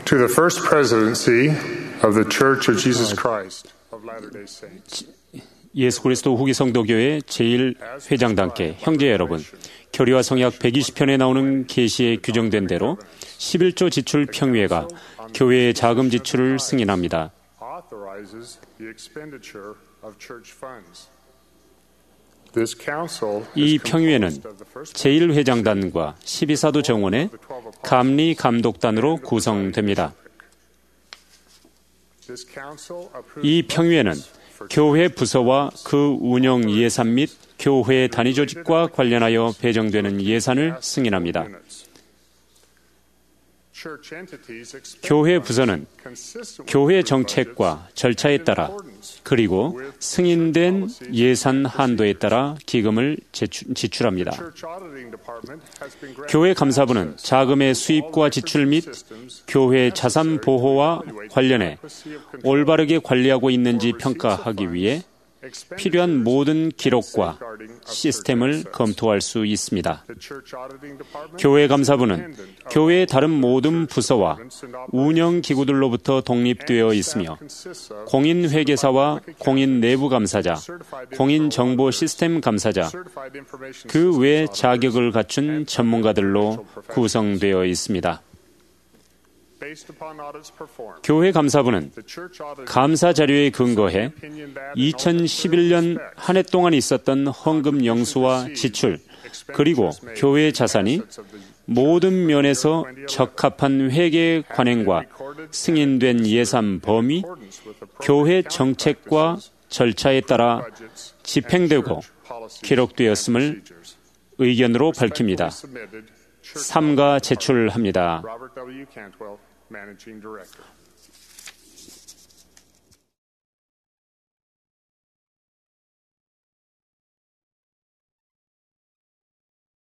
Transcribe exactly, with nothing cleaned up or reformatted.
To the first presidency of the Church of Jesus Christ of Latter-day Saints. 예수 그리스도 후기 성도교회 제일 회장단께 형제 여러분, 교리와 성약 백이십 편에 나오는 계시에 규정된 대로 십일조 지출 평의회가 교회의 자금 지출을 승인합니다. 이 평의회는 제일 회장단과 십이사도 정원의 감리 감독단으로 구성됩니다. 이 평의회는 교회 부서와 그 운영 예산 및 교회 단위 조직과 관련하여 배정되는 예산을 승인합니다. 교회 부서는 교회 정책과 절차에 따라 그리고 승인된 예산 한도에 따라 기금을 지출합니다. 교회 감사부는 자금의 수입과 지출 및 교회 자산 보호와 관련해 올바르게 관리하고 있는지 평가하기 위해 필요한 모든 기록과 시스템을 검토할 수 있습니다. 교회 감사부는 교회의 다른 모든 부서와 운영기구들로부터 독립되어 있으며 공인회계사와 공인 내부 감사자, 공인정보 시스템 감사자, 그 외 자격을 갖춘 전문가들로 구성되어 있습니다. 교회 감사부는 감사 자료에 근거해 이천십일 년 한 해 동안 있었던 헌금 영수와 지출, 그리고 교회 자산이 모든 면에서 적합한 회계 관행과 승인된 예산 범위, 교회 정책과 절차에 따라 집행되고 기록되었음을 의견으로 밝힙니다. 삼가 제출합니다. Managing Director.